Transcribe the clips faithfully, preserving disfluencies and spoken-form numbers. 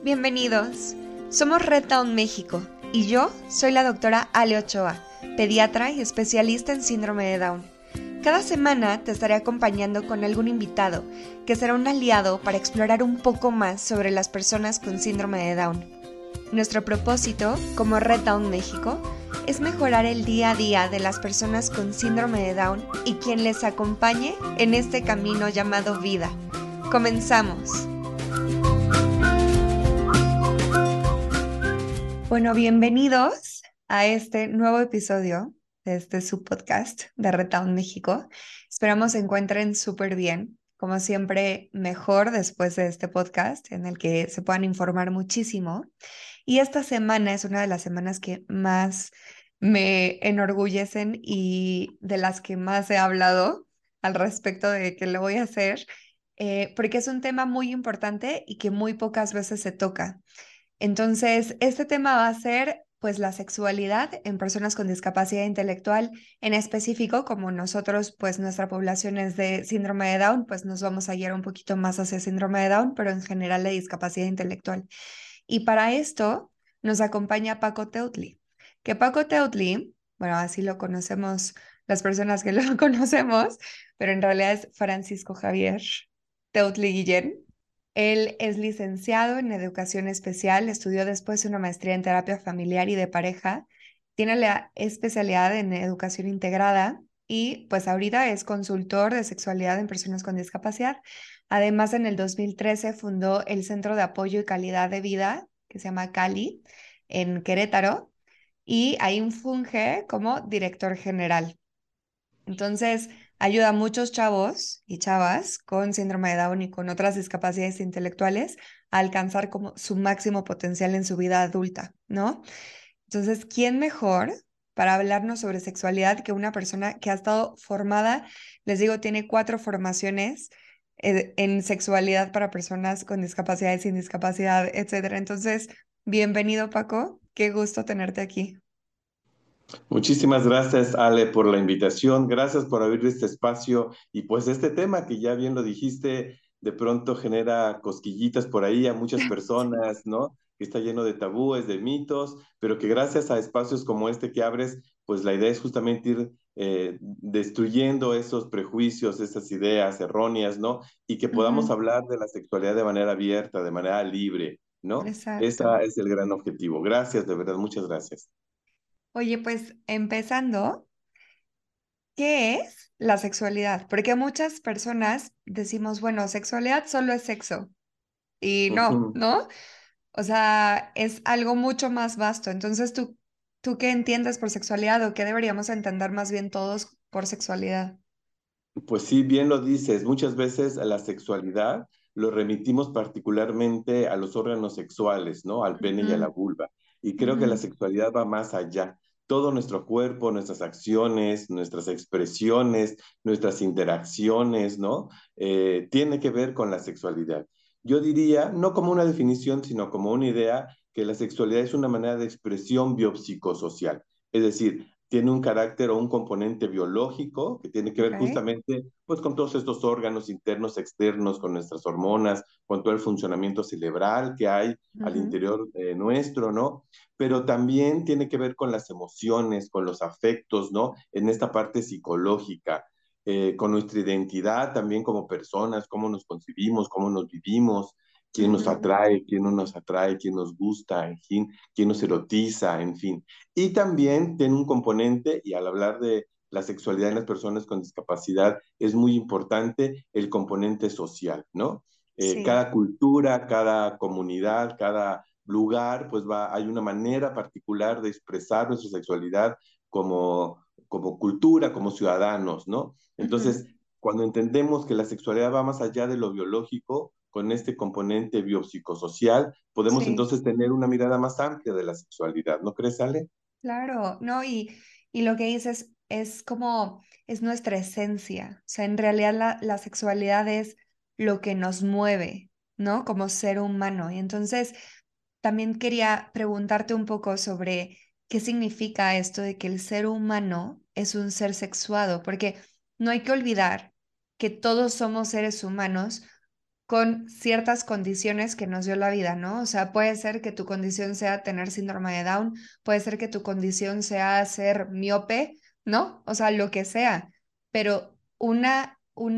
Bienvenidos. Somos Red Down México y yo soy la doctora Ale Ochoa, pediatra y especialista en síndrome de Down. Cada semana te estaré acompañando con algún invitado que será un aliado para explorar un poco más sobre las personas con síndrome de Down. Nuestro propósito, como Red Down México, es mejorar el día a día de las personas con síndrome de Down y quien les acompañe en este camino llamado vida. ¡Comenzamos! Bueno, bienvenidos a este nuevo episodio de este subpodcast de Red Down México. Esperamos se encuentren súper bien, como siempre, mejor después de este podcast en el que se puedan informar muchísimo. Y esta semana es una de las semanas que más me enorgullecen y de las que más he hablado al respecto de que lo voy a hacer, eh, porque es un tema muy importante y que muy pocas veces se toca. Entonces, este tema va a ser, pues, la sexualidad en personas con discapacidad intelectual, en específico, como nosotros, pues, nuestra población es de síndrome de Down, pues nos vamos a guiar un poquito más hacia síndrome de Down, pero en general de discapacidad intelectual. Y para esto nos acompaña Paco Teutli, que Paco Teutli, bueno, así lo conocemos las personas que lo conocemos, pero en realidad es Francisco Javier Teutli Guillén. Él es licenciado en educación especial, estudió después una maestría en terapia familiar y de pareja, tiene la especialidad en educación integrada y pues ahorita es consultor de sexualidad en personas con discapacidad. Además, en el dos mil trece fundó el Centro de Apoyo y Calidad de Vida, que se llama Cali, en Querétaro, y ahí funge como director general. Entonces, ayuda a muchos chavos y chavas con síndrome de Down y con otras discapacidades intelectuales a alcanzar como su máximo potencial en su vida adulta, ¿no? Entonces, ¿quién mejor para hablarnos sobre sexualidad que una persona que ha estado formada? Les digo, tiene cuatro formaciones eh, en sexualidad para personas con discapacidad, sin discapacidad, etcétera. Entonces, bienvenido, Paco. Qué gusto tenerte aquí. Muchísimas gracias, Ale, por la invitación. Gracias por abrir este espacio y pues este tema que ya bien lo dijiste, de pronto genera cosquillitas por ahí a muchas personas, ¿no? Que está lleno de tabúes, de mitos, pero que gracias a espacios como este que abres, pues la idea es justamente ir eh, destruyendo esos prejuicios, esas ideas erróneas, ¿no? Y que podamos Ujú. hablar de la sexualidad de manera abierta, de manera libre, ¿no? Exacto. Ese es el gran objetivo. Gracias, de verdad, muchas gracias. Oye, pues empezando, ¿qué es la sexualidad? Porque muchas personas decimos, bueno, sexualidad solo es sexo. Y no, Ujú. ¿no? O sea, es algo mucho más vasto. Entonces, ¿tú, tú qué entiendes por sexualidad o qué deberíamos entender más bien todos por sexualidad? Pues sí, bien lo dices, muchas veces a la sexualidad lo remitimos particularmente a los órganos sexuales, ¿no? Al pene y a la Ujú, vulva. Y creo que la ujú, sexualidad va más allá. Todo nuestro cuerpo, nuestras acciones, nuestras expresiones, nuestras interacciones, ¿no? Eh, tiene que ver con la sexualidad. Yo diría, no como una definición, sino como una idea, que la sexualidad es una manera de expresión biopsicosocial. Es decir, tiene un carácter o un componente biológico que tiene que ver ok. justamente pues con todos estos órganos internos, externos, con nuestras hormonas, con todo el funcionamiento cerebral que hay al Ujú, interior eh, nuestro, ¿no? Pero también tiene que ver con las emociones, con los afectos, ¿no? En esta parte psicológica, eh, con nuestra identidad también como personas, cómo nos concibimos, cómo nos vivimos, quién nos ujú, atrae, quién no nos atrae, quién nos gusta, en fin, quién nos erotiza, en fin. Y también tiene un componente, y al hablar de la sexualidad en las personas con discapacidad, es muy importante el componente social, ¿no? Eh, sí. cada cultura, cada comunidad, cada lugar, pues va, hay una manera particular de expresar nuestra sexualidad como, como cultura, como ciudadanos, ¿no? Ujú, Entonces, cuando entendemos que la sexualidad va más allá de lo biológico, con este componente biopsicosocial, podemos sí, entonces tener una mirada más amplia de la sexualidad, ¿no crees, Ale? claro. No, y, y lo que dices es como, es nuestra esencia. O sea, en realidad la, la sexualidad es lo que nos mueve, ¿no? Como ser humano. Y entonces, también quería preguntarte un poco sobre qué significa esto de que el ser humano es un ser sexuado, porque no hay que olvidar que todos somos seres humanos con ciertas condiciones que nos dio la vida, ¿no? O sea, puede ser que tu condición sea tener síndrome de Down, puede ser que tu condición sea ser miope, ¿no? O sea, lo que sea, pero una,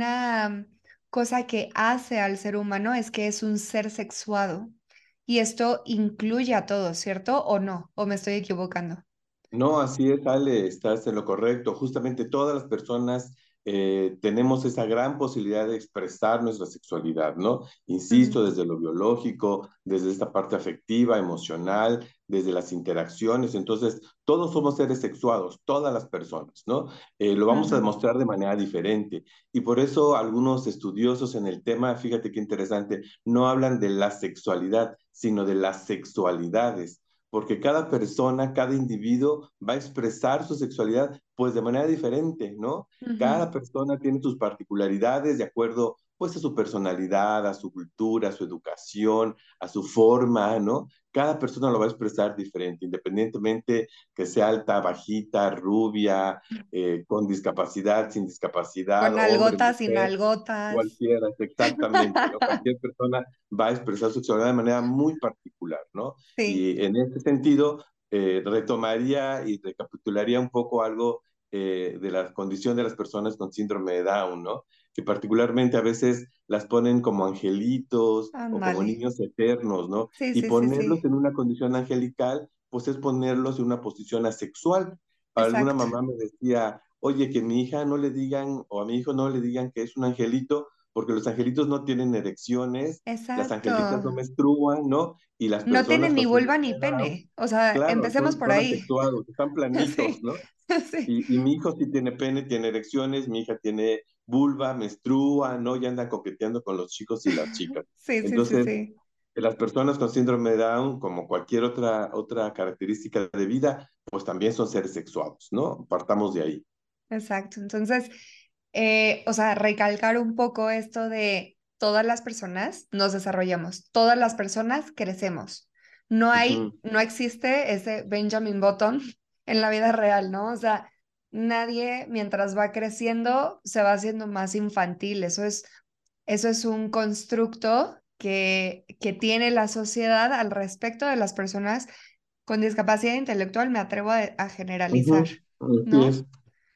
una cosa que hace al ser humano es que es un ser sexuado y esto incluye a todos, ¿cierto? ¿O no? ¿O me estoy equivocando? No, así es, Ale, estás en lo correcto. Justamente todas las personas eh, tenemos esa gran posibilidad de expresar nuestra sexualidad, ¿no? Ujú, Insisto, desde lo biológico, desde esta parte afectiva, emocional, desde las interacciones. Entonces, todos somos seres sexuados, todas las personas, ¿no? Eh, lo vamos a ujú, demostrar de manera diferente. Y por eso algunos estudiosos en el tema, fíjate qué interesante, no hablan de la sexualidad, sino de las sexualidades porque cada persona, cada individuo va a expresar su sexualidad pues de manera diferente, ¿no? ujú. Cada persona tiene sus particularidades de acuerdo pues a su personalidad, a su cultura, a su educación, a su forma, ¿no? Cada persona lo va a expresar diferente, independientemente que sea alta, bajita, rubia, eh, con discapacidad, sin discapacidad, Con hombre, algotas, sin mujer, algotas. cualquiera, exactamente, ¿no? Cualquier persona va a expresar su sexualidad de manera muy particular, ¿no? Sí, Y en ese sentido, eh, retomaría y recapitularía un poco algo eh, de la condición de las personas con síndrome de Down, ¿no? Que particularmente a veces las ponen como angelitos o como ándale. niños eternos, ¿no? Sí, Y sí, sí, ponerlos sí. en una condición angelical, pues es ponerlos en una posición asexual. Alguna Exacto, mamá me decía, oye, que mi hija no le digan, o a mi hijo no le digan que es un angelito, porque los angelitos no tienen erecciones, las angelitas exacto. no menstruan, ¿no? Y las No personas tienen ni con vulva síndrome ni de Down, pene. O sea, claro, empecemos son, por son ahí. asexuados, están planitos, Sí, ¿no? sí. Y, y mi hijo sí tiene pene, tiene erecciones, mi hija tiene vulva, menstrua, ¿no? Y anda coqueteando con los chicos y las chicas. Sí, sí, sí, Entonces, sí. las personas con síndrome de Down, como cualquier otra, otra característica de vida, pues también son seres sexuados, ¿no? Partamos de ahí. Exacto. Entonces, eh, o sea, recalcar un poco esto de todas las personas nos desarrollamos, todas las personas crecemos. No hay, Ujú, no existe ese Benjamin Button en la vida real, ¿no? O sea, nadie mientras va creciendo se va haciendo más infantil. Eso es, eso es un constructo que, que tiene la sociedad al respecto de las personas con discapacidad intelectual, me atrevo a, a generalizar, ujú, así ¿no? es.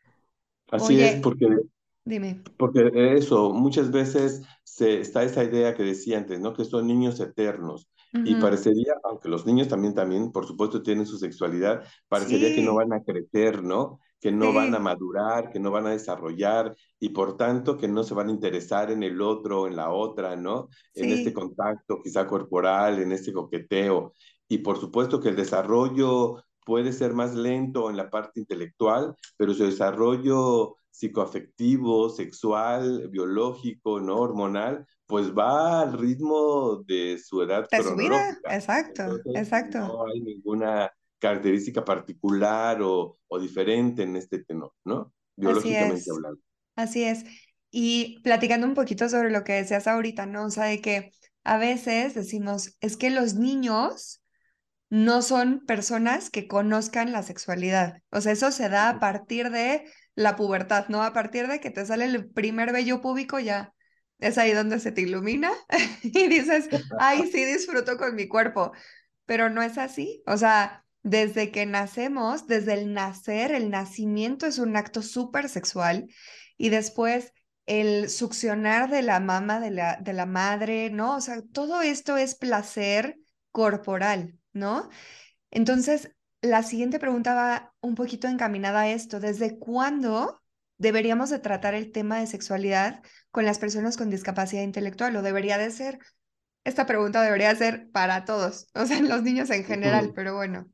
Así es, Oye, porque dime. Porque eso, muchas veces se, está esa idea que decía antes, ¿no? Que son niños eternos. Y Ujú. parecería, aunque los niños también, también, por supuesto, tienen su sexualidad, parecería que no Sí, van a crecer, ¿no? Que no van a sí, madurar, que no van a desarrollar y por tanto que no se van a interesar en el otro, en la otra, ¿no? En este sí, contacto quizá corporal, en este coqueteo. Y por supuesto que el desarrollo puede ser más lento en la parte intelectual, pero su desarrollo psicoafectivo, sexual, biológico, ¿no? Hormonal, pues va al ritmo de su edad de su vida, cronológica. exacto, Entonces, exacto. no hay ninguna característica particular o, o diferente en este tenor, ¿no? Así Biológicamente es, hablando. así es. Y platicando un poquito sobre lo que decías ahorita, ¿no? O sea, de que a veces decimos, es que los niños no son personas que conozcan la sexualidad. O sea, eso se da a partir de la pubertad, ¿no? A partir de que te sale el primer vello púbico, ya es ahí donde se te ilumina y dices, ay, sí, disfruto con mi cuerpo. Pero no es así. O sea, desde que nacemos, desde el nacer, el nacimiento es un acto súper sexual y después el succionar de la mama de la, de la madre, ¿no? O sea, todo esto es placer corporal, ¿no? Entonces, la siguiente pregunta va un poquito encaminada a esto. ¿Desde cuándo deberíamos de tratar el tema de sexualidad con las personas con discapacidad intelectual? ¿O debería de ser? Esta pregunta debería ser para todos, o sea, los niños en general, Ujú. pero bueno.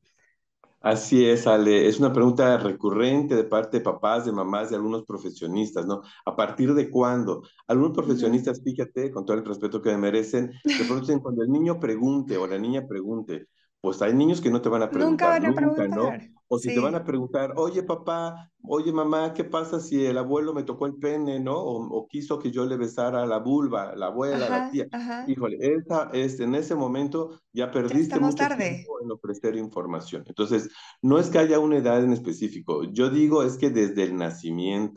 Así es, Ale. Es una pregunta recurrente de parte de papás, de mamás, de algunos profesionistas, ¿no? ¿A partir de cuándo? Algunos Ujú. profesionistas, fíjate, con todo el respeto que me merecen, de pronto dicen, cuando el niño pregunte o la niña pregunte, pues hay niños que no te van a Nunca preguntar van a nunca, ¿no? preguntar. O si te van a Sí. preguntar, oye papá, oye mamá, ¿qué pasa si el abuelo me tocó el pene, ¿no? O, o quiso que yo le besara la vulva, la abuela, la Ajá, tía. ajá. Híjole, esa es, en ese momento ya Ya perdiste estamos mucho tarde. tiempo en ofrecer información. Entonces, no es que haya una edad en específico, yo digo es que desde el nacimiento,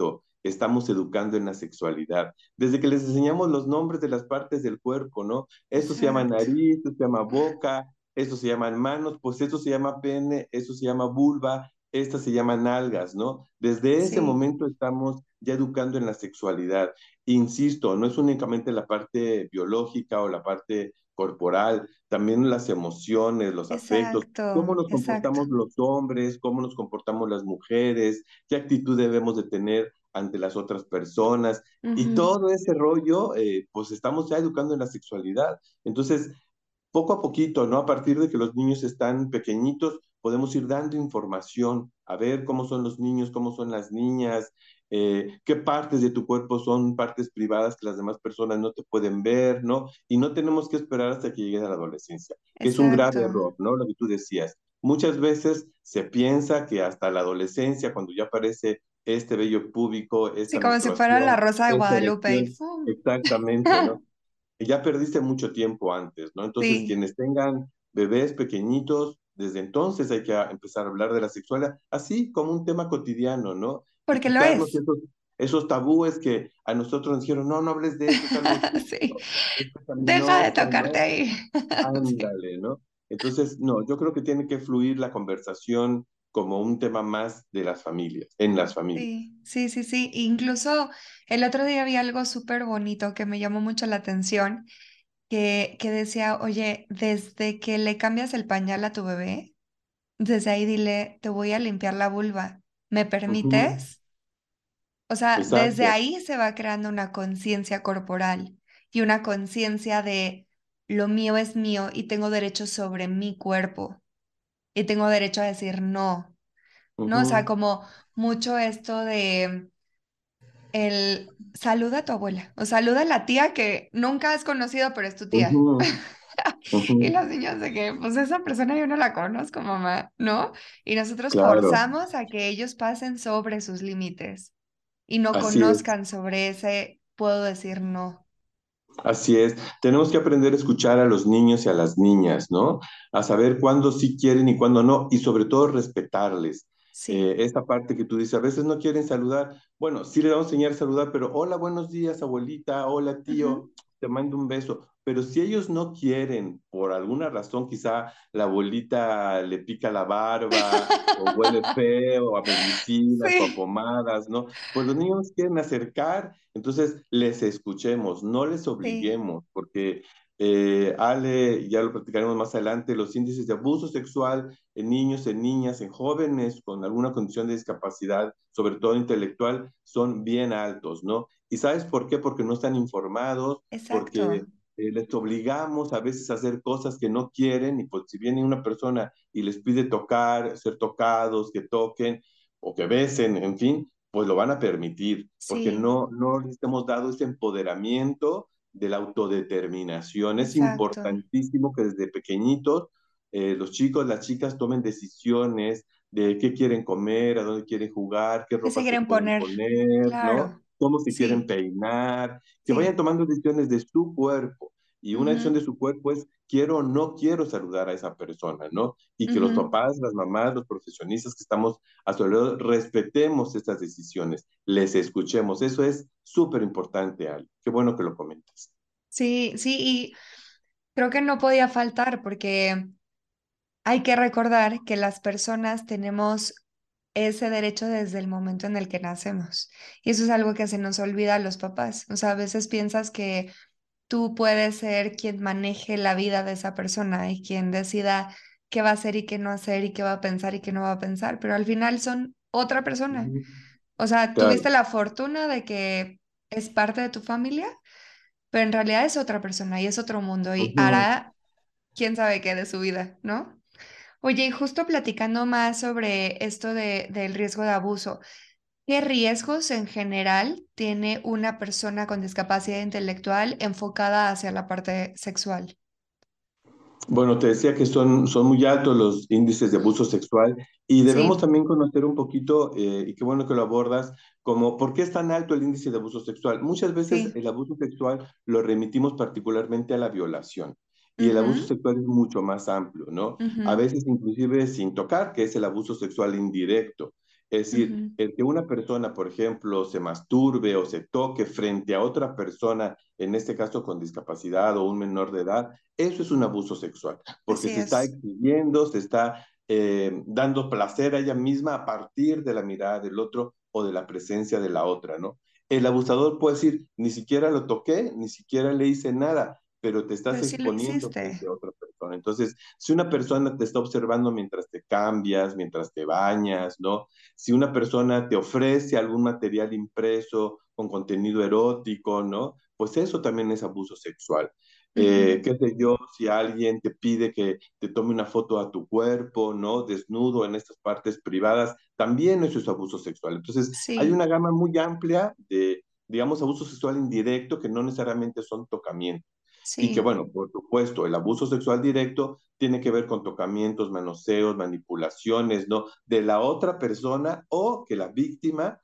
estamos educando en la sexualidad. Desde que les enseñamos los nombres de las partes del cuerpo, ¿no? Esto se llama Exacto. nariz, esto se llama boca, esto se llaman manos, pues esto se llama pene, esto se llama vulva, estas se llaman nalgas, ¿no? Desde ese Sí, momento estamos ya educando en la sexualidad. Insisto, no es únicamente la parte biológica o la parte corporal, también las emociones, los afectos, cómo exacto, nos exacto. comportamos los hombres, cómo nos comportamos las mujeres, qué actitud debemos de tener ante las otras personas. Y Ujú. todo ese rollo, eh, pues estamos ya educando en la sexualidad. Entonces, poco a poquito, ¿no? A partir de que los niños están pequeñitos, podemos ir dando información, a ver cómo son los niños, cómo son las niñas, eh, qué partes de tu cuerpo son partes privadas que las demás personas no te pueden ver, ¿no? Y no tenemos que esperar hasta que llegue a la adolescencia, que es un grave Exacto. error, ¿no? Lo que tú decías. Muchas veces se piensa que hasta la adolescencia, cuando ya aparece este vello púbico, Sí, esta como si fuera la menstruación, Rosa de esta Guadalupe y erección, ¡fum! exactamente, ¿no? Ya perdiste mucho tiempo antes, ¿no? Entonces, Sí, quienes tengan bebés pequeñitos, desde entonces hay que empezar a hablar de la sexualidad, así como un tema cotidiano, ¿no? Y porque lo quitarnos es. esos, esos tabúes que a nosotros nos dijeron, no, no hables de eso, es algo Sí, sucio, es deja de pecaminoso, tocarte ¿no? ahí. Sí. Ándale, ¿no? Entonces, no, yo creo que tiene que fluir la conversación como un tema más de las familias, en las familias. Sí, sí, sí, sí. Incluso el otro día vi algo súper bonito que me llamó mucho la atención, que, que decía, oye, desde que le cambias el pañal a tu bebé, desde ahí dile, te voy a limpiar la vulva. ¿Me Ujú, permites? O sea, desde exacto. ahí se va creando una conciencia corporal y una conciencia de lo mío es mío y tengo derecho sobre mi cuerpo y tengo derecho a decir no, ¿no? O sea, Ujú, como mucho esto de el saluda a tu abuela o saluda a la tía que nunca has conocido, pero es tu tía. ujú, Y ujú, los niños de que, pues esa persona yo no la conozco, mamá, ¿no? Y nosotros claro, forzamos a que ellos pasen sobre sus límites y no así es. conozcan sobre ese, puedo decir no. Así es, tenemos que aprender a escuchar a los niños y a las niñas, ¿no? A saber cuándo sí quieren y cuándo no, y sobre todo respetarles. Eh, Sí. esta parte que tú dices, a veces no quieren saludar, bueno, sí le vamos a enseñar a saludar, pero hola, buenos días, abuelita, hola, tío, Ujú. te mando un beso. Pero si ellos no quieren, por alguna razón, quizá la abuelita le pica la barba, o huele feo, a medicinas o a Sí, pomadas, ¿no? Pues los niños quieren acercar, entonces les escuchemos, no les sí, obliguemos, porque eh, Ale, ya lo platicaremos más adelante, los índices de abuso sexual en niños, en niñas, en jóvenes con alguna condición de discapacidad, sobre todo intelectual, son bien altos, ¿no? ¿Y sabes por qué? Porque no están informados, porque exacto. eh, les obligamos a veces a hacer cosas que no quieren, y pues si viene una persona y les pide tocar, ser tocados, que toquen o que besen, en fin, pues lo van a permitir, porque Sí, no, no les hemos dado ese empoderamiento de la autodeterminación. Es exacto. importantísimo que desde pequeñitos eh, los chicos, las chicas tomen decisiones de qué quieren comer, a dónde quieren jugar, qué ¿Qué se ropa se quieren pueden poner? poner, ¿no? Claro. Cómo se quieren Sí, peinar, que vayan sí. tomando decisiones de su cuerpo. Y una decisión Ujú, de su cuerpo es quiero o no quiero saludar a esa persona, ¿no? Y que los ujú. papás, las mamás, los profesionistas que estamos a su alrededor respetemos estas decisiones, les escuchemos. Eso es súper importante, Ali. Qué bueno que lo comentas. Sí, sí, y creo que no podía faltar porque hay que recordar que las personas tenemos ese derecho desde el momento en el que nacemos. Y eso es algo que se nos olvida a los papás. O sea, a veces piensas que tú puedes ser quien maneje la vida de esa persona y quien decida qué va a hacer y qué no hacer y qué va a pensar y qué no va a pensar, pero al final son otra persona. Ujú. O sea, Claro. tuviste la fortuna de que es parte de tu familia, pero en realidad es otra persona y es otro mundo y Ujú. hará quién sabe qué de su vida, ¿no? Oye, y justo platicando más sobre esto de, del riesgo de abuso, ¿qué riesgos en general tiene una persona con discapacidad intelectual enfocada hacia la parte sexual? Bueno, te decía que son, son muy altos los índices de abuso sexual y debemos Sí, también conocer un poquito, eh, y qué bueno que lo abordas, como por qué es tan alto el índice de abuso sexual. Muchas veces sí. el abuso sexual lo remitimos particularmente a la violación y el abuso Ujú, sexual es mucho más amplio, ¿no? A ujú. veces inclusive sin tocar, que es el abuso sexual indirecto. Es decir, Ujú. el que una persona, por ejemplo, se masturbe o se toque frente a otra persona, en este caso con discapacidad o un menor de edad, eso es un abuso sexual, porque Así se está es. exhibiendo, se está eh, dando placer a ella misma a partir de la mirada del otro o de la presencia de la otra, ¿no? El abusador puede decir, ni siquiera lo toqué, ni siquiera le hice nada, pero te estás Pero sí lo exponiendo frente hiciste. a otra persona. Entonces, si una persona te está observando mientras te cambias, mientras te bañas, ¿no? Si una persona te ofrece algún material impreso con contenido erótico, ¿no? Pues eso también es abuso sexual. Eh, Ujú. qué sé yo, si alguien te pide que te tome una foto a tu cuerpo, ¿no? Desnudo en estas partes privadas, también eso es abuso sexual. Entonces, hay Sí, una gama muy amplia de, digamos, abuso sexual indirecto que no necesariamente son tocamientos. Y que, sí. bueno, por supuesto, el abuso sexual directo tiene que ver con tocamientos, manoseos, manipulaciones, ¿no? De la otra persona o que la víctima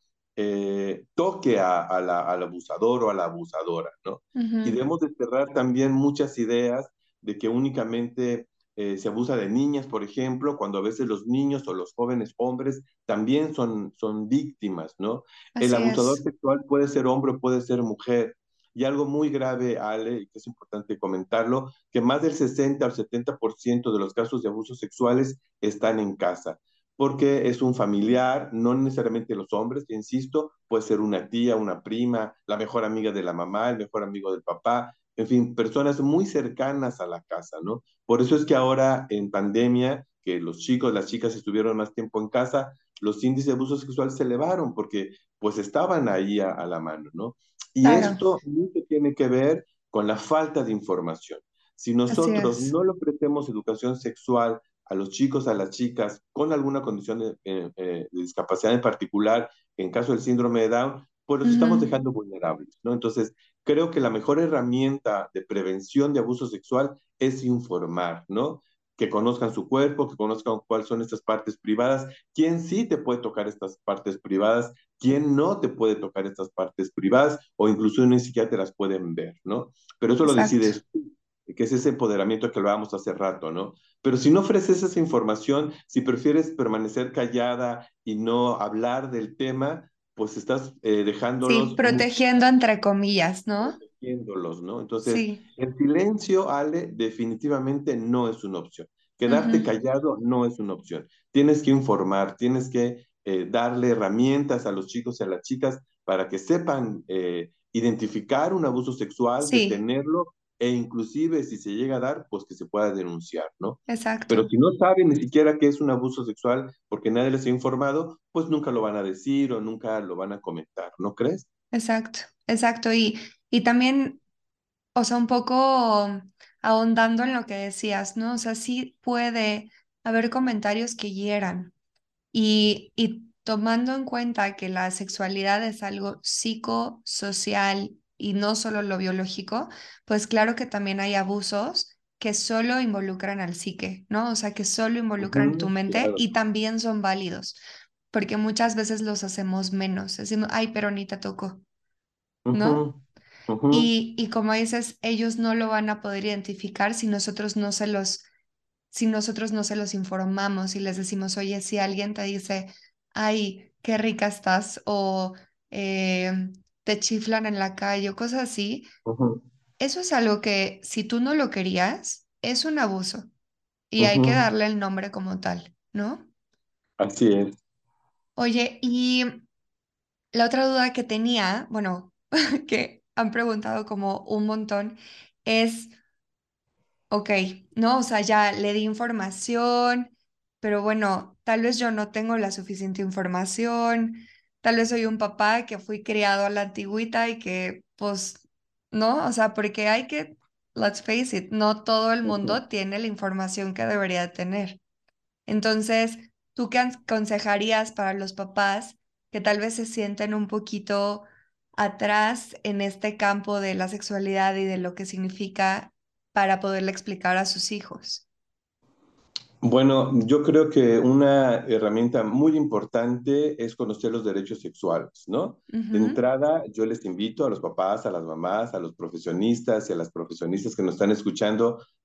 eh, toque a, a la, al abusador o a la abusadora, ¿no? Y Ujú. debemos desterrar también muchas ideas de que únicamente eh, se abusa de niñas, por ejemplo, cuando a veces los niños o los jóvenes hombres también son, son víctimas, ¿no? El Así abusador es. sexual puede ser hombre o puede ser mujer. Y algo muy grave, Ale, y que es importante comentarlo, que más del sesenta al setenta por ciento de los casos de abusos sexuales están en casa, porque es un familiar, no necesariamente los hombres, que insisto, puede ser una tía, una prima, la mejor amiga de la mamá, el mejor amigo del papá, en fin, personas muy cercanas a la casa, ¿no? Por eso es que ahora en pandemia, que los chicos, las chicas estuvieron más tiempo en casa, los índices de abuso sexual se elevaron porque pues estaban ahí a, a la mano, ¿no? Y Claro, esto mucho tiene que ver con la falta de información. Si así nosotros es. no le ofrecemos educación sexual a los chicos, a las chicas con alguna condición de, eh, eh, de discapacidad en particular, en caso del síndrome de Down, pues los estamos Ujú. dejando vulnerables, ¿no? Entonces, creo que la mejor herramienta de prevención de abuso sexual es informar, ¿no? Que conozcan su cuerpo, que conozcan cuáles son estas partes privadas, quién sí te puede tocar estas partes privadas, quién no te puede tocar estas partes privadas, o incluso ni siquiera te las pueden ver, ¿no? Pero eso lo Exacto. decides tú, que es ese empoderamiento que hablábamos hace rato, ¿no? Pero si no ofreces esa información, si prefieres permanecer callada y no hablar del tema, pues estás eh, Sí, dejándolos muy protegiendo entre comillas, ¿no? protegiéndolos, ¿no? Entonces, Sí. el silencio, Ale, definitivamente no es una opción. Quedarte Ujú. callado no es una opción. Tienes que informar, tienes que eh, darle herramientas a los chicos y a las chicas para que sepan eh, identificar un abuso sexual, Sí, detenerlo e inclusive si se llega a dar, pues que se pueda denunciar, ¿no? Pero exacto. si no saben ni siquiera qué es un abuso sexual porque nadie les ha informado, pues nunca lo van a decir o nunca lo van a comentar, ¿no crees? Exacto. Exacto. Y, y también, o sea, un poco ahondando en lo que decías, ¿no? O sea, sí puede haber comentarios que hieran. Y, y tomando en cuenta que la sexualidad es algo psicosocial y no solo lo biológico, pues claro que también hay abusos que solo involucran al psique, ¿no? O sea, que solo involucran tu Ujú, mente claro. y también son válidos, porque muchas veces los hacemos menos. Decimos, ay, pero ni te tocó, ¿no? Ujú, ujú, Y, y como dices, ellos no lo van a poder identificar si nosotros no se los si nosotros no se los informamos y les decimos, oye, si alguien te dice, ay, qué rica estás, o eh, te chiflan en la calle o cosas así, ujú, eso es algo que si tú no lo querías, es un abuso y hay que ujú. darle el nombre como tal, ¿no? Así es. Oye, y la otra duda que tenía, bueno, que han preguntado como un montón, es... Ok, no, o sea, ya le di información, pero bueno, tal vez yo no tengo la suficiente información, tal vez soy un papá que fui criado a la antigüita y que, pues, no, o sea, porque hay que, let's face it, no todo el Ujú. mundo tiene la información que debería tener. Entonces, ¿tú qué aconsejarías para los papás que tal vez se sienten un poquito atrás en este campo de la sexualidad y de lo que significa para poderle explicar a sus hijos? Bueno, yo creo que una herramienta muy importante es conocer los derechos sexuales, ¿no? De Ujú. entrada, yo les invito a los papás, a las mamás, a los profesionistas y a las profesionistas que nos están escuchando,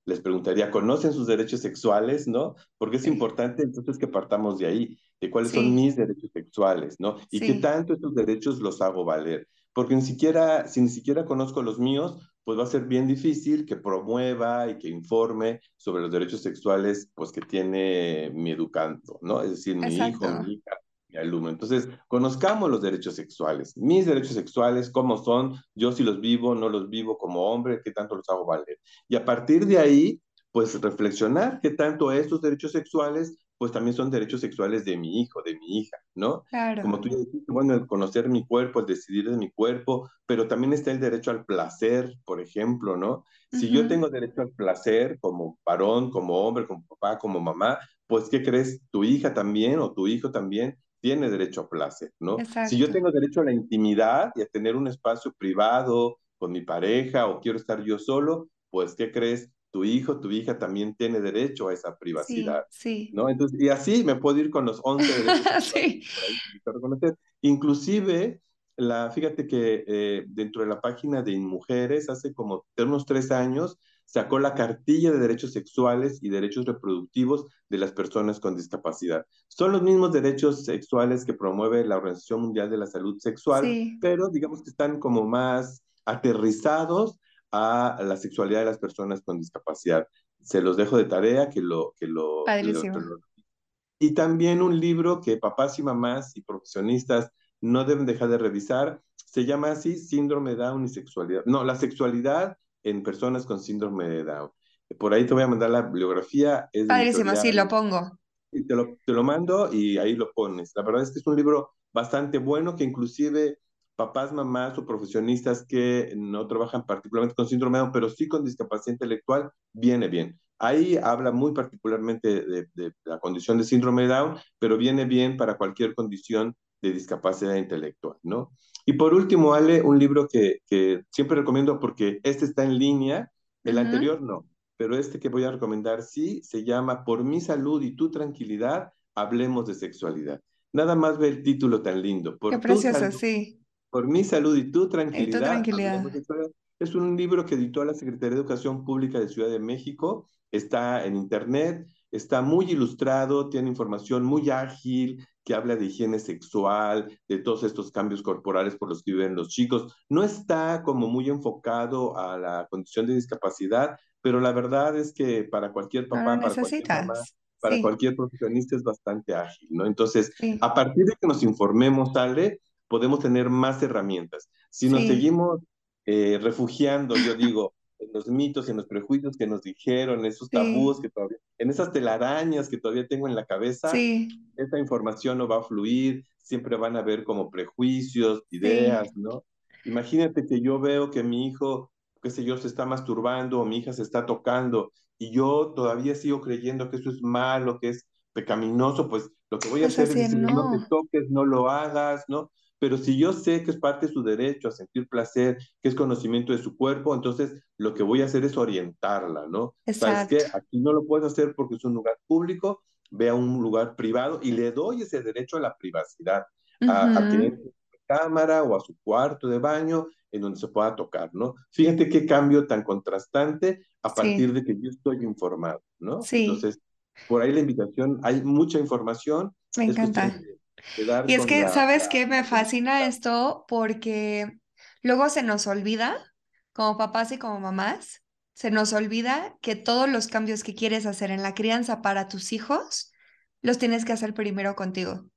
les preguntaría, ¿conocen sus derechos sexuales, no? Porque es Sí, importante entonces que partamos de ahí, de cuáles son sí, mis derechos sexuales, ¿no? Y qué sí, tanto estos derechos los hago valer. Porque ni siquiera, si ni siquiera conozco los míos, pues va a ser bien difícil que promueva y que informe sobre los derechos sexuales, pues que tiene mi educando, ¿no? Es decir, mi hijo, exacto. mi hija, mi alumno. Entonces, conozcamos los derechos sexuales, mis derechos sexuales, cómo son, yo si los vivo, no los vivo como hombre, qué tanto los hago valer. Y a partir de ahí, pues reflexionar qué tanto estos derechos sexuales, pues también son derechos sexuales de mi hijo, de mi hija, ¿no? Como Claro. tú ya dijiste, bueno, el conocer mi cuerpo, el decidir de mi cuerpo, pero también está el derecho al placer, por ejemplo, ¿no? Si yo Ujú, tengo derecho al placer como varón, como hombre, como papá, como mamá, pues ¿qué crees? Tu hija también o tu hijo también tiene derecho a placer, ¿no? Si yo exacto. tengo derecho a la intimidad y a tener un espacio privado con mi pareja o quiero estar yo solo, pues ¿qué crees? Tu hijo, tu hija también tiene derecho a esa privacidad, Sí, sí. ¿no? Entonces, y así me puedo ir con los once derechos sexuales Sí. que por ahí necesito reconocer. Inclusive, la, fíjate que eh, dentro de la página de InMujeres, hace como unos tres años, sacó la cartilla de derechos sexuales y derechos reproductivos de las personas con discapacidad. Son los mismos derechos sexuales que promueve la Organización Mundial de la Salud Sexual, Sí, pero digamos que están como más aterrizados a la sexualidad de las personas con discapacidad. Se los dejo de tarea que lo, que lo, lo, padrísimo. lo y también un libro que papás y mamás y profesionistas no deben dejar de revisar. Se llama así Síndrome de Down y Sexualidad. No, la sexualidad en personas con síndrome de Down. Por ahí te voy a mandar la bibliografía, es de Padrísimo, sí, lo editorial, pongo. y te lo, te lo mando y ahí lo pones. La verdad es que es un libro bastante bueno que inclusive papás, mamás o profesionistas que no trabajan particularmente con síndrome de Down, pero sí con discapacidad intelectual, viene bien. Ahí habla muy particularmente de, de la condición de síndrome de Down, pero viene bien para cualquier condición de discapacidad intelectual, ¿no? Y por último, Ale, un libro que, que siempre recomiendo porque este está en línea, el Ujú, anterior no, pero este que voy a recomendar sí se llama Por mi salud y tu tranquilidad, hablemos de sexualidad. Nada más ve el título tan lindo, qué por tu precioso, salud, sí. por mi salud y tu Y tu tranquilidad, hablemos de tranquilidad. sexualidad. Es un libro que editó la Secretaría de Educación Pública de Ciudad de México, está en internet, está muy ilustrado, tiene información muy ágil que habla de higiene sexual, de todos estos cambios corporales por los que viven los chicos. No está como muy enfocado a la condición de discapacidad, pero la verdad es que para cualquier No lo papá, para cualquier mamá, necesitas. para Sí, cualquier profesionista es bastante ágil, ¿no? Entonces, sí, a partir de que nos informemos, Ale, podemos tener más herramientas. Si nos sí, seguimos eh, refugiando, yo digo, en los mitos, en los prejuicios que nos dijeron, en esos tabús sí, que todavía, en esas telarañas que todavía tengo en la cabeza, sí, esa información no va a fluir, siempre van a haber como prejuicios, ideas, sí, ¿no? Imagínate que yo veo que mi hijo, qué sé yo, se está masturbando o mi hija se está tocando y yo todavía sigo creyendo que eso es malo, que es pecaminoso, pues lo que voy a vas hacer es así, decirle, no te no. toques, no lo hagas, ¿no? Pero si yo sé que es parte de su derecho a sentir placer, que es conocimiento de su cuerpo, entonces lo que voy a hacer es orientarla, ¿no? ¿Sabes Exacto. qué? Aquí no lo puedes hacer porque es un lugar público, ve a un lugar privado y le doy ese derecho a la privacidad, a, a que Ujú, entre a su cámara o a su cuarto de baño en donde se pueda tocar, ¿no? Fíjate qué cambio tan contrastante a partir sí, de que yo estoy informado, ¿no? sí, Entonces, por ahí la invitación, hay mucha información, me es cuestión encanta. de, de dar Y es con que, la, ¿sabes la, qué? Me la que fascina necesitamos. esto porque luego se nos olvida, como papás y como mamás, se nos olvida que todos los cambios que quieres hacer en la crianza para tus hijos, los tienes que hacer primero contigo.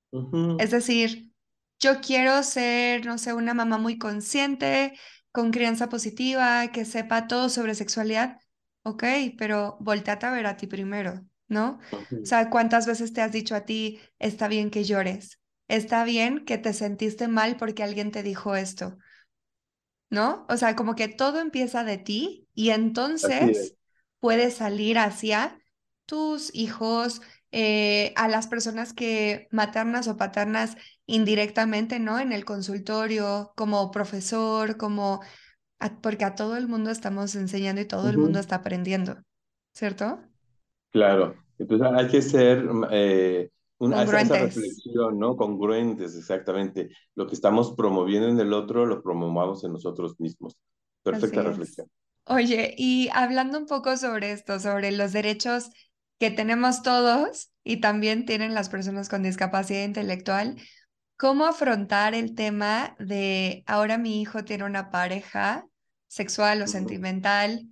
Es Ujú, decir, yo quiero ser, no sé, una mamá muy consciente, con crianza positiva, que sepa todo sobre sexualidad. Ok, pero volteate a ver a ti primero, ¿no? O ujú. sea, ¿cuántas veces te has dicho a ti, está bien que llores? Está bien que te sentiste mal porque alguien te dijo esto, ¿no? O sea, como que todo empieza de ti y Así es. entonces puedes salir hacia tus hijos, eh, a las personas que maternas o paternas indirectamente, ¿no? En el consultorio, como profesor, como, a- porque a todo el mundo estamos enseñando y todo el mundo Ujú. está aprendiendo, ¿cierto? Claro, entonces hay que ser, mm, eh, una, esa, esa Congruentes. reflexión, ¿no? Congruentes, exactamente. Lo que estamos promoviendo en el otro, lo promovamos en nosotros mismos. Perfecta Así es. reflexión. Oye, y hablando un poco sobre esto, sobre los derechos que tenemos todos y también tienen las personas con discapacidad intelectual, ¿cómo afrontar el tema de ahora mi hijo tiene una pareja sexual o Ujú. sentimental?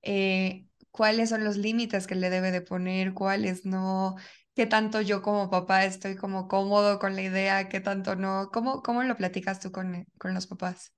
Eh, ¿cuáles son los límites que le debe de poner? ¿Cuáles no? ¿Qué tanto yo como papá estoy como cómodo con la idea? ¿Qué tanto no? ¿Cómo, cómo lo platicas tú con, con los papás?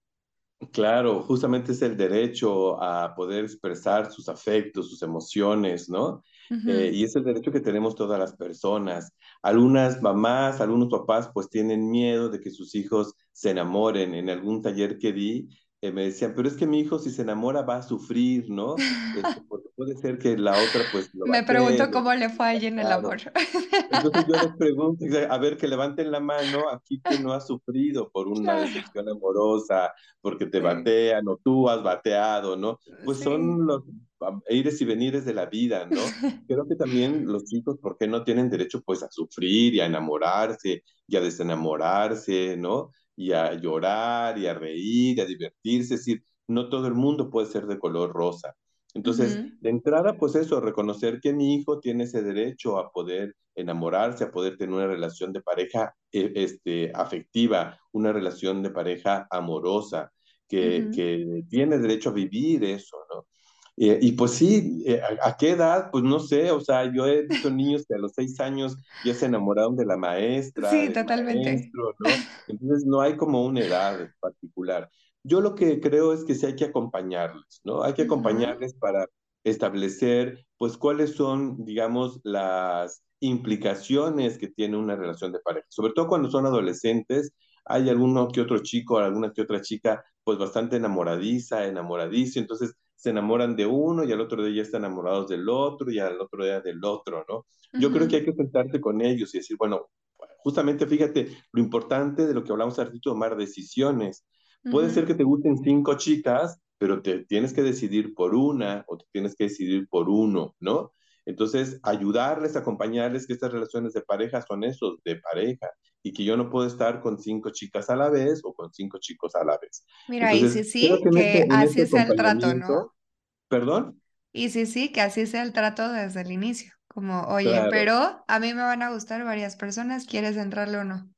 Claro, justamente es el derecho a poder expresar sus afectos, sus emociones, ¿no? Eh, Ujú. y es el derecho que tenemos todas las personas. Algunas mamás, algunos papás, pues tienen miedo de que sus hijos se enamoren. En algún taller que di, eh, me decían, pero es que mi hijo si se enamora va a sufrir, ¿no? Este, porque puede ser que la otra pues lo Me batee, pregunto lo cómo le fue repita, allí en el claro. amor. Entonces yo les pregunto, a ver, que levanten la mano aquí que no ha sufrido por una Claro, decepción amorosa, porque te sí, batean o tú has bateado, ¿no? Pues sí. son los ah, ires y venires de la vida, ¿no? Creo que también los chicos, ¿por qué no tienen derecho pues a sufrir y a enamorarse y a desenamorarse, ¿no? Y a llorar y a reír y a divertirse? Es decir, no todo el mundo puede ser de color rosa. Entonces, Ujú, de entrada, pues eso, reconocer que mi hijo tiene ese derecho a poder enamorarse, a poder tener una relación de pareja eh, este, afectiva, una relación de pareja amorosa, que, ujú. que tiene derecho a vivir eso, ¿no? Eh, y pues sí, eh, ¿a, a qué edad? Pues no sé, o sea, yo he visto niños que a los seis años ya se enamoraron de la maestra, Sí, del totalmente. maestro, ¿no? Entonces no hay como una edad particular. Yo lo que creo es que sí hay que acompañarles, ¿no? Hay que Ujú, acompañarles para establecer, pues, cuáles son, digamos, las implicaciones que tiene una relación de pareja. Sobre todo cuando son adolescentes, hay alguno que otro chico, alguna que otra chica, pues, bastante enamoradiza, enamoradizo, entonces se enamoran de uno y al otro día ya están enamorados del otro y al otro día del otro, ¿no? Yo creo que ujú, hay que sentarse con ellos y decir, bueno, justamente fíjate lo importante de lo que hablamos ahorita, tomar decisiones. Puede ser ujú, que te gusten cinco chicas, pero te tienes que decidir por una o te tienes que decidir por uno, ¿no? Entonces, ayudarles, acompañarles, que estas relaciones de pareja son esos, de pareja, y que yo no puedo estar con cinco chicas a la vez o con cinco chicos a la vez. Mira, y Entonces, sí, creo sí, que en este, que en este así sea el trato, ¿no? acompañamiento, perdón, Y sí, sí, que así sea el trato desde el inicio. Como, oye, claro. pero a mí me van a gustar varias personas, ¿quieres entrarle o no?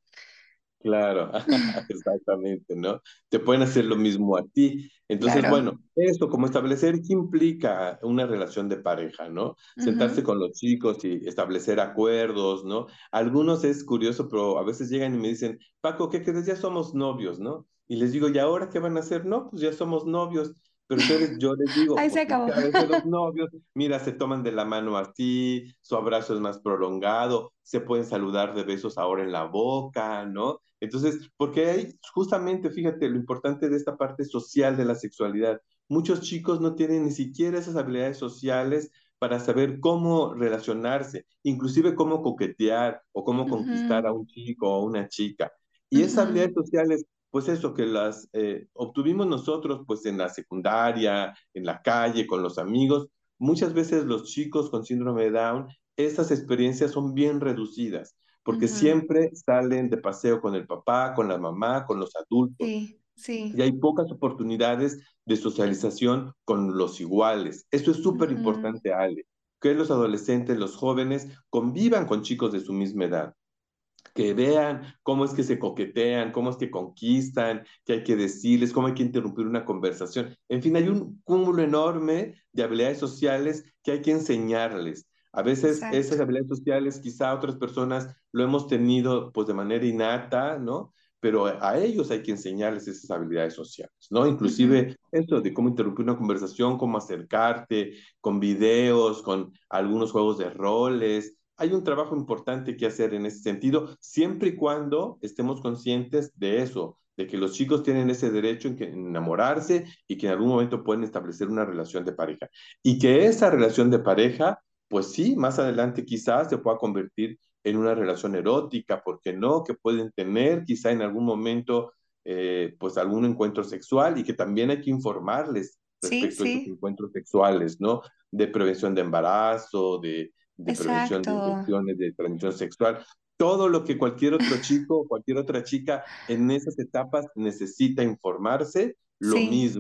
Claro, exactamente, ¿no? Te pueden hacer lo mismo a ti. Entonces, Claro. bueno, eso, como establecer qué implica una relación de pareja, ¿no? Sentarse Ujú, con los chicos y establecer acuerdos, ¿no? Algunos es curioso, pero a veces llegan y me dicen, Paco, ¿qué crees? Ya somos novios, ¿no? Y les digo, ¿y ahora qué van a hacer? No, pues ya somos novios. Pero yo les, yo les digo, ahí se pues es acabó. que a veces los novios, mira, se toman de la mano así, su abrazo es más prolongado, se pueden saludar de besos ahora en la boca, ¿no? Entonces, porque hay justamente, fíjate, lo importante de esta parte social de la sexualidad. Muchos chicos no tienen ni siquiera esas habilidades sociales para saber cómo relacionarse, inclusive cómo coquetear o cómo conquistar a Ujú, un chico o a una chica. Y esas ujú, habilidades sociales, pues eso, que las eh, obtuvimos nosotros, pues en la secundaria, en la calle, con los amigos. Muchas veces los chicos con síndrome de Down, esas experiencias son bien reducidas porque ujú. siempre salen de paseo con el papá, con la mamá, con los adultos. Sí, Y sí. hay pocas oportunidades de socialización con los iguales. Eso es súper Ujú, importante, Ale, que los adolescentes, los jóvenes convivan con chicos de su misma edad, que vean cómo es que se coquetean, cómo es que conquistan, qué hay que decirles, cómo hay que interrumpir una conversación. En fin, hay un cúmulo enorme de habilidades sociales que hay que enseñarles. A veces exacto. esas habilidades sociales quizá otras personas lo hemos tenido pues de manera innata, ¿no? Pero a ellos hay que enseñarles esas habilidades sociales, ¿no? Ujú, Inclusive esto de cómo interrumpir una conversación, cómo acercarte, con videos, con algunos juegos de roles, hay un trabajo importante que hacer en ese sentido, siempre y cuando estemos conscientes de eso, de que los chicos tienen ese derecho en, que, en enamorarse y que en algún momento pueden establecer una relación de pareja. Y que esa relación de pareja, pues sí, más adelante quizás se pueda convertir en una relación erótica, ¿por qué no? Que pueden tener quizá en algún momento eh, pues algún encuentro sexual y que también hay que informarles sí, respecto a esos sí. encuentros sexuales, ¿no? De prevención de embarazo, de de prevención de Exacto. infecciones de transmisión sexual, todo lo que cualquier otro chico o cualquier otra chica en esas etapas necesita informarse, lo Sí. mismo.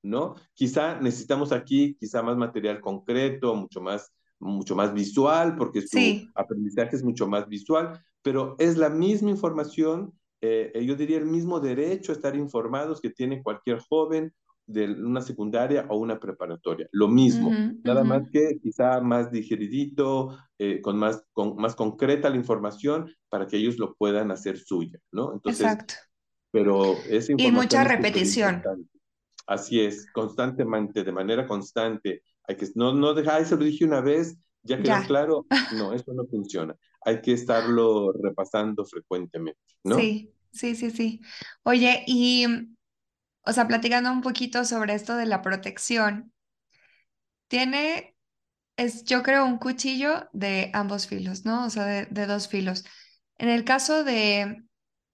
¿no? Quizá necesitamos aquí, quizá más material concreto, mucho más, mucho más visual, porque su Sí, aprendizaje es mucho más visual, pero es la misma información, eh, yo diría el mismo derecho a estar informados que tiene cualquier joven de una secundaria o una preparatoria, lo ujú, mismo, nada ujú, más que quizá más digeridito, eh, con más, con, más concreta la información para que ellos lo puedan hacer suya, ¿no? Entonces, exacto. pero esa Y mucha información es súper repetición, importante. Así es, constantemente, de manera constante. Hay que, no, no dejar, ay, se lo dije una vez, ya quedó ya, claro. No, eso no funciona. Hay que estarlo repasando frecuentemente, ¿no? sí, sí, sí, sí. Oye, y, o sea, platicando un poquito sobre esto de la protección, tiene, es, yo creo, un cuchillo de ambos filos, ¿no? O sea, de, de dos filos. En el caso de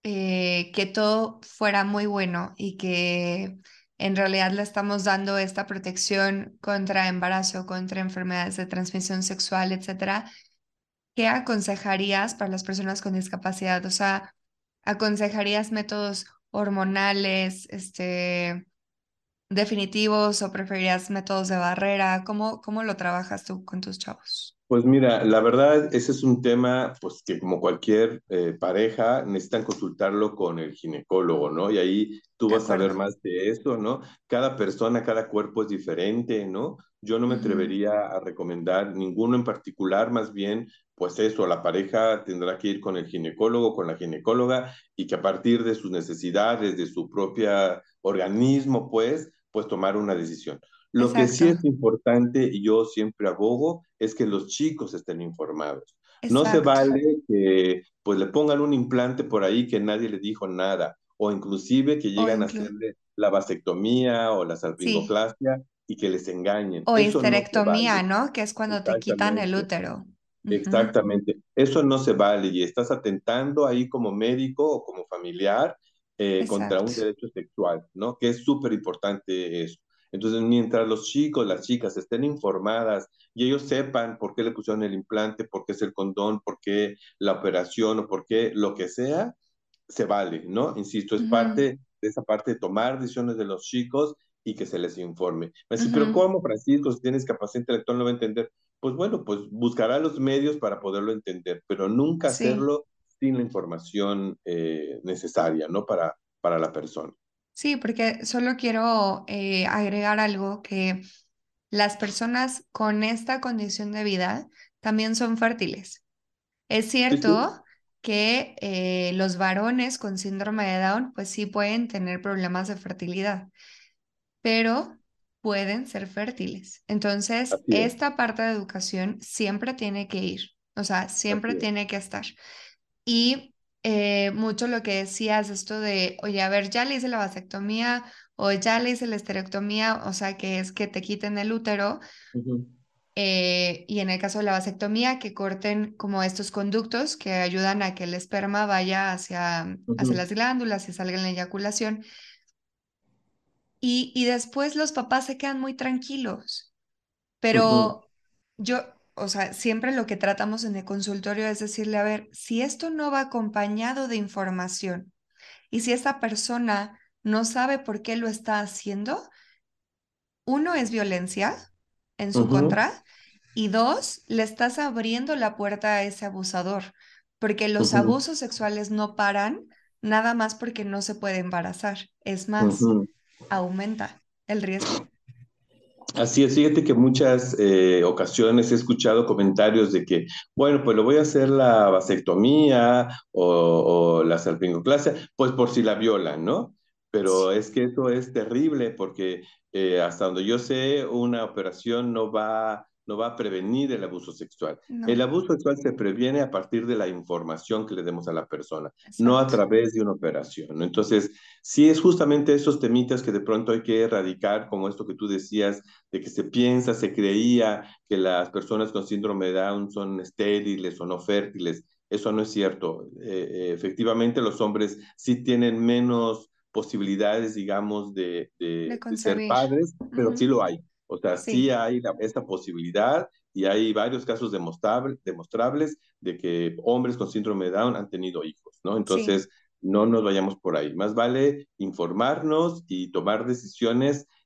eh, que todo fuera muy bueno y que en realidad le estamos dando esta protección contra embarazo, contra enfermedades de transmisión sexual, etcétera, ¿qué aconsejarías para las personas con discapacidad? O sea, ¿aconsejarías métodos hormonales, este, definitivos o preferirías métodos de barrera? ¿Cómo, cómo lo trabajas tú con tus chavos? Pues mira, la verdad, ese es un tema, pues que como cualquier eh, pareja necesitan consultarlo con el ginecólogo, ¿no? Y ahí tú De vas a ver acuerdo. más de eso, ¿no? Cada persona, cada cuerpo es diferente, ¿no? Yo no me Ujú, atrevería a recomendar ninguno en particular, más bien, pues eso, la pareja tendrá que ir con el ginecólogo, con la ginecóloga, y que a partir de sus necesidades, de su propio organismo, pues, pues tomar una decisión. Lo que exacto, sí es importante, y yo siempre abogo, es que los chicos estén informados. No se exacto. vale que pues le pongan un implante por ahí que nadie le dijo nada, o inclusive que O llegan a inclu hacerle la vasectomía o la sí. salpingoplastia y que les engañen. O Eso no se histerectomía, vale. ¿no? Que es cuando te quitan el Exactamente. útero. Ujú, Exactamente, eso no se vale y estás atentando ahí como médico o como familiar eh, contra un exacto. derecho sexual, ¿no? Que es súper importante eso. Entonces, mientras los chicos, las chicas estén informadas y ellos sepan por qué le pusieron el implante, por qué es el condón, por qué la operación o por qué lo que sea, se vale, ¿no? Insisto, es Ujú, parte de esa parte de tomar decisiones de los chicos y que se les informe. Así, pero ujú, ¿cómo, Francisco, si tienes capacidad intelectual no va a entender? Pues bueno, pues buscará los medios para poderlo entender, pero nunca sí, hacerlo sin la información eh, necesaria, ¿no? Para, para la persona. sí, porque solo quiero eh, agregar algo que las personas con esta condición de vida también son fértiles. Es Sí, sí. cierto que eh, los varones con síndrome de Down, pues sí pueden tener problemas de fertilidad, pero pueden ser fértiles. Entonces, Así es, esta parte de educación siempre tiene que ir, o sea, siempre así es. tiene que estar. Y eh, mucho lo que decías, esto de, oye, a ver, ya le hice la vasectomía o ya le hice la esterectomía, o sea, que es que te quiten el útero. Ujú, Eh, y en el caso de la vasectomía, que corten como estos conductos que ayudan a que el esperma vaya hacia, hacia ujú, las glándulas y salga en la eyaculación. Y, y después los papás se quedan muy tranquilos. ujú, Pero yo, o sea, siempre lo que tratamos en el consultorio es decirle, a ver, si esto no va acompañado de información y si esta persona no sabe por qué lo está haciendo, uno es violencia en su ujú, contra y dos, le estás abriendo la puerta a ese abusador, porque los ujú, abusos sexuales no paran nada más porque no se puede embarazar. Es más, ujú. aumenta el riesgo. Así es, fíjate que muchas eh, ocasiones he escuchado comentarios de que, bueno, pues le voy a hacer la vasectomía o, o la salpingoclasia, pues por si la violan, ¿no? Pero es que eso es terrible porque eh, hasta donde yo sé, una operación no va, no va a prevenir el abuso sexual. El No, abuso sexual se previene a partir de la información que le demos a la persona, no a exacto. través de una operación, ¿no? Entonces, sí es justamente esos temitas que de pronto hay que erradicar, como esto que tú decías de que se piensa, se creía que las personas con síndrome de Down son estériles o no fértiles. Eso no es cierto. Eh, eh, efectivamente, los hombres sí tienen menos posibilidades, digamos, de, De de, de ser concebir. padres, pero sí Ujú, lo hay. O sea, sí sí, hay la, esta posibilidad y hay varios casos demostrable, demostrables de que hombres con síndrome de Down han tenido hijos, ¿no? sí, Entonces, no nos vayamos por ahí. Más vale informarnos y tomar decisiones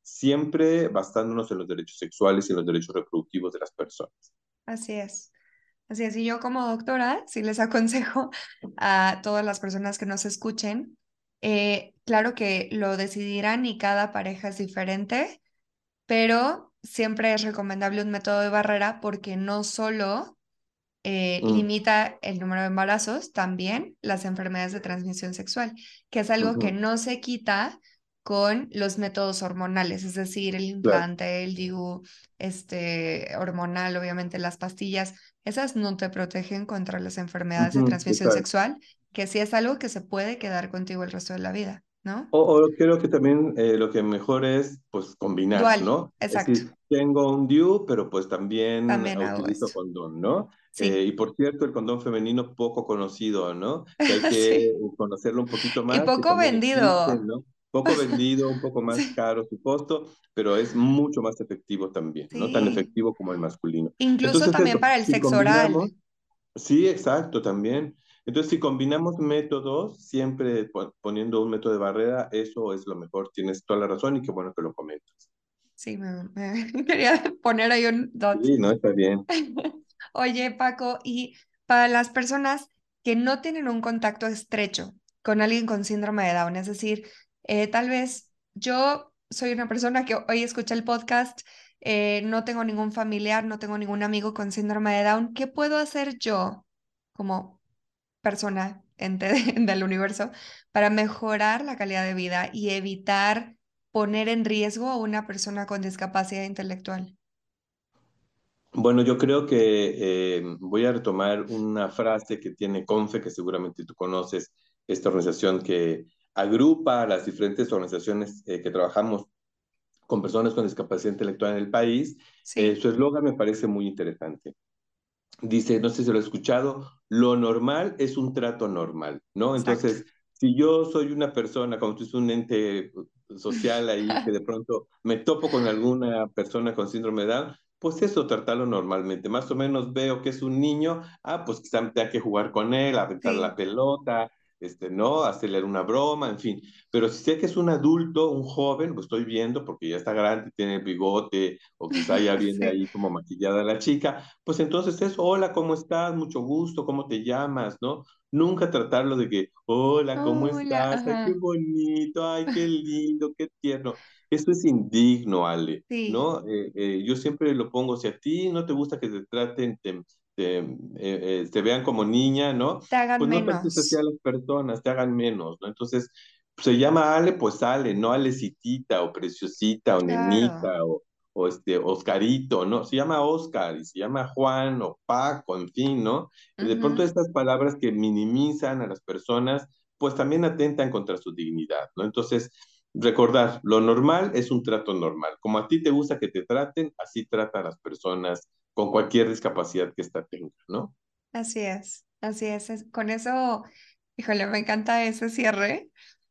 siempre basándonos en los derechos sexuales y en los derechos reproductivos de las personas. Así es. Así es. Y yo como doctora, sí les aconsejo a todas las personas que nos escuchen, eh, claro que lo decidirán y cada pareja es diferente, pero siempre es recomendable un método de barrera porque no solo eh, Mm, limita el número de embarazos, también las enfermedades de transmisión sexual, que es algo que ujú, no se quita con los métodos hormonales, es decir, el claro. implante, el D I U, este, hormonal, obviamente las pastillas, esas no te protegen contra las enfermedades de Ujú, transmisión exacto. sexual, que sí es algo que se puede quedar contigo el resto de la vida, ¿no? O, o creo que también eh, lo que mejor es, pues, combinar, Dual, ¿no? Es exacto. decir, tengo un D I U, pero pues también También hago utilizo esto. condón, ¿no? Eh, Sí, y por cierto, el condón femenino poco conocido, ¿no? Que hay que sí. conocerlo un poquito Y más, que poco también existe, vendido. ¿no? Poco vendido, un poco más Sí, caro su costo, pero es mucho más efectivo también, ¿no? Tan sí. efectivo como el masculino. Incluso Entonces, también eso, para el si sexo oral. combinamos. Sí, exacto, también. Entonces, si combinamos métodos, siempre po- poniendo un método de barrera, eso es lo mejor. Tienes toda la razón y qué bueno que lo comentas. Sí, me, me quería poner ahí un dot. Sí, no, está bien. Oye, Paco, y para las personas que no tienen un contacto estrecho con alguien con síndrome de Down, es decir, eh, tal vez yo soy una persona que hoy escucha el podcast, eh, no tengo ningún familiar, no tengo ningún amigo con síndrome de Down, ¿qué puedo hacer yo como persona ente de- del universo para mejorar la calidad de vida y evitar poner en riesgo a una persona con discapacidad intelectual? Bueno, yo creo que eh, voy a retomar una frase que tiene CONFE, que seguramente tú conoces, esta organización que agrupa a las diferentes organizaciones eh, que trabajamos con personas con discapacidad intelectual en el país. Eh, Sí, su eslogan me parece muy interesante. Dice, no sé si lo he escuchado, lo normal es un trato normal, ¿no? exacto. Entonces, si yo soy una persona, como tú eres un ente social ahí, que de pronto me topo con alguna persona con síndrome de Down, pues eso, tratarlo normalmente. Más o menos veo que es un niño, ah, pues quizá tenga que jugar con él, aventar la Sí, pelota, este, ¿no? Hacerle una broma, en fin. Pero si sé que es un adulto, un joven, lo estoy viendo porque ya está grande, tiene el bigote, o quizá ya viene sí. ahí como maquillada la chica, pues entonces es, hola, ¿cómo estás? Mucho gusto, ¿cómo te llamas? ¿No? Nunca tratarlo de que, hola, ¿cómo Hola, estás? Ay, qué ajá. bonito, ay, qué lindo, qué tierno. Eso es indigno, Ale, Sí, ¿no? Eh, eh, yo siempre lo pongo, si a ti no te gusta que te traten, te, te, eh, eh, te vean como niña, ¿no? te hagan Pues no trates así a menos. las personas, te hagan menos, ¿no? Entonces, se llama Ale, pues Ale, no Alecitita o Preciosita o Claro. Nenita o o este Oscarito, ¿no? Se llama Oscar y se llama Juan o Paco, en fin, ¿no? Y de pronto Ujú, estas palabras que minimizan a las personas, pues también atentan contra su dignidad, ¿no? Entonces, recordar, lo normal es un trato normal. Como a ti te gusta que te traten, así trata a las personas con cualquier discapacidad que ésta tenga, ¿no? así es, así es. es- Con eso, híjole, me encanta ese cierre.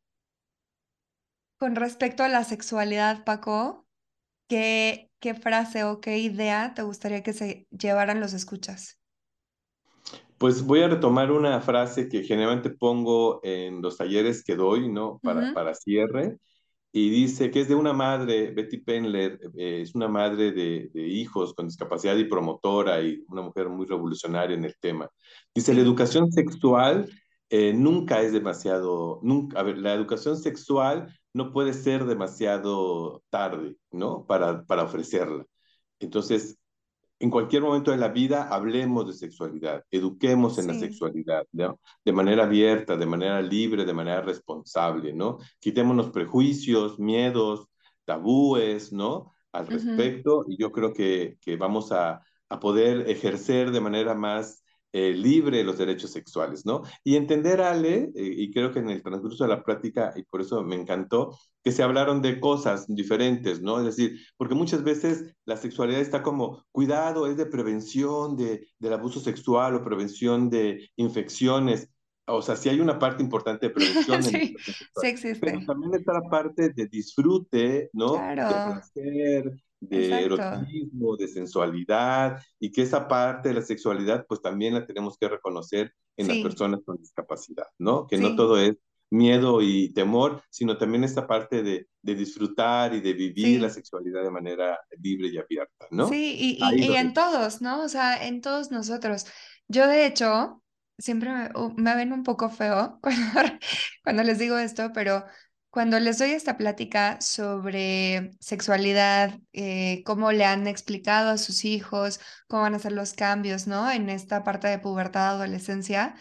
Con respecto a la sexualidad, Paco, ¿qué, qué frase o qué idea te gustaría que se llevaran los escuchas? Pues voy a retomar una frase que generalmente pongo en los talleres que doy, ¿no? Para, Ujú, para cierre, y dice que es de una madre, Betty Pendler, eh, es una madre de, de hijos con discapacidad y promotora y una mujer muy revolucionaria en el tema. Dice, la sí, educación sexual eh, nunca es demasiado, nunca, a ver, la educación sexual no puede ser demasiado tarde, ¿no? Para, para ofrecerla. Entonces, en cualquier momento de la vida hablemos de sexualidad, eduquemos en la sí. sexualidad, ¿no? De manera abierta, de manera libre, de manera responsable, ¿no? Quitémonos prejuicios, miedos, tabúes, ¿no? Al Ujú, respecto, y yo creo que, que vamos a, a poder ejercer de manera más eh, libre los derechos sexuales, ¿no? Y entender, Ale, eh, y creo que en el transcurso de la práctica, y por eso me encantó, que se hablaron de cosas diferentes, ¿no? Es decir, porque muchas veces la sexualidad está como, cuidado, es de prevención de, del abuso sexual o prevención de infecciones. O sea, sí hay una parte importante de prevención en la sí, educación sexual, sí pero existe. también está la parte de disfrute, ¿no? De Claro, placer, de exacto. erotismo, de sensualidad, y que esa parte de la sexualidad, pues también la tenemos que reconocer en las Sí, personas con discapacidad, ¿no? Que no sí. todo es miedo y temor, sino también esta parte de, de disfrutar y de vivir la Sí. sexualidad de manera libre y abierta, ¿no? Sí, y, Ahí y, y lo en dejo. todos, ¿no? O sea, en todos nosotros. Yo, de hecho, siempre me, u- me ven un poco feo cuando, cuando les digo esto, pero cuando les doy esta plática sobre sexualidad, eh, cómo le han explicado a sus hijos, cómo van a ser los cambios, ¿no? En esta parte de pubertad, adolescencia,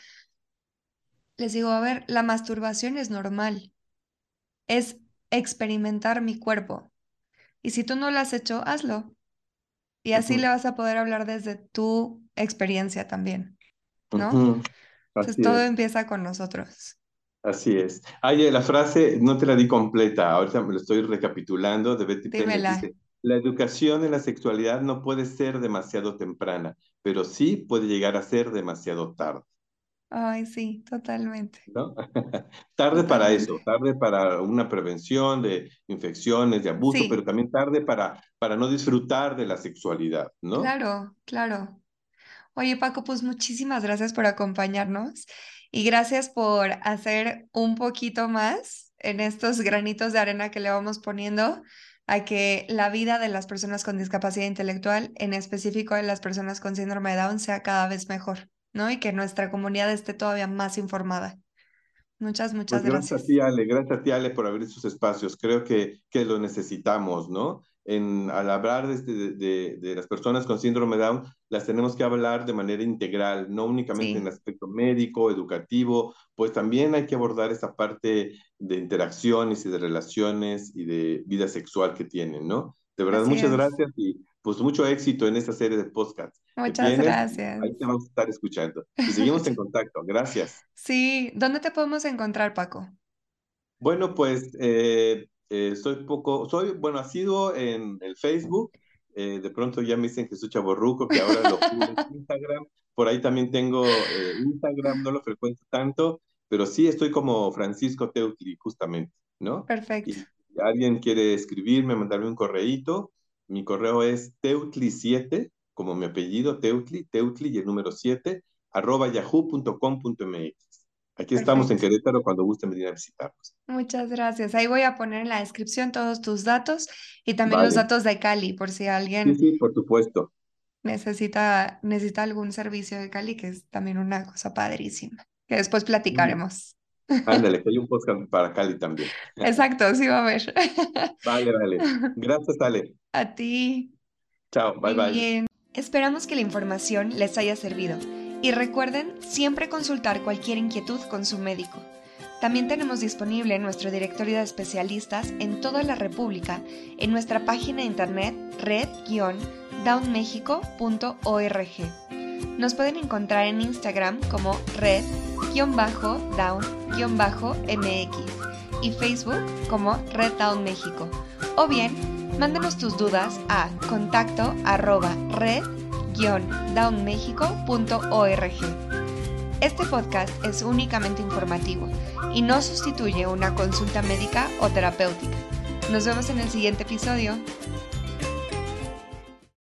les digo, a ver, la masturbación es normal, es experimentar mi cuerpo. Y si tú no lo has hecho, hazlo. Y así le Ujú, vas a poder hablar desde tu experiencia también, ¿no? ujú. Entonces Así todo es. empieza con nosotros. Así es. Ay, la frase no te la di completa, ahorita me lo estoy recapitulando, de Betty Pennett Dímela. dice, la educación en la sexualidad no puede ser demasiado temprana, pero sí puede llegar a ser demasiado tarde, Ay, sí, totalmente, ¿no? Tarde para totalmente. eso, tarde para una prevención de infecciones, de abuso, pero Sí, también tarde para, para no disfrutar de la sexualidad, ¿no? claro, claro. Oye, Paco, pues muchísimas gracias por acompañarnos y gracias por hacer un poquito más en estos granitos de arena que le vamos poniendo a que la vida de las personas con discapacidad intelectual, en específico de las personas con síndrome de Down, sea cada vez mejor, ¿no? Y que nuestra comunidad esté todavía más informada. Muchas, Pues muchas gracias a gracias. ti, Ale, gracias a ti, Ale, por abrir estos espacios. Creo que, que lo necesitamos, ¿no? En, al hablar de, este- de, de- de las personas con síndrome Down, las tenemos que hablar de manera integral, no únicamente en Sí, el aspecto médico, educativo, pues también hay que abordar esa parte de interacciones y de relaciones y de vida sexual que tienen, ¿no? De verdad, así muchas es. gracias y pues mucho éxito en esta serie de podcasts que Muchas tienes. gracias. Ahí te vamos a estar escuchando. Y seguimos en contacto. Gracias. Sí, ¿dónde te podemos encontrar, Paco? Bueno, pues eh, eh, soy poco, soy, bueno, asiduo en el Facebook. Eh, de pronto ya me dicen que soy chavorruco, que ahora lo pido en Instagram. Por ahí también tengo eh, Instagram, no lo frecuento tanto, pero sí estoy como Francisco Teutli, justamente, ¿no? Perfecto, Y si alguien quiere escribirme, mandarme un correíto, mi correo es teutli siete, como mi apellido, Teutli, Teutli y el número siete arroba yahoo punto com punto mx. Aquí estamos en perfecto. Querétaro cuando gusten venir a visitarnos. Muchas gracias. Ahí voy a poner en la descripción todos tus datos y también los Vale. datos de Cali, por si Sí, alguien sí, por supuesto. necesita, necesita algún servicio de Cali, que es también una cosa padrísima, que después Mm. platicaremos. Ándale, que hay un podcast para Cali también. Exacto, sí va a haber. Vale, vale. Gracias, Ale. A ti. Chao, bye Muy bye. bien. Esperamos que la información les haya servido y recuerden siempre consultar cualquier inquietud con su médico. También tenemos disponible nuestro directorio de especialistas en toda la República en nuestra página de internet red guion down mexico punto org. Nos pueden encontrar en Instagram como red guion down mx y Facebook como Red Down México. O bien, mándanos tus dudas a contacto arroba red guion down mexico punto org. Este podcast es únicamente informativo y no sustituye una consulta médica o terapéutica. Nos vemos en el siguiente episodio.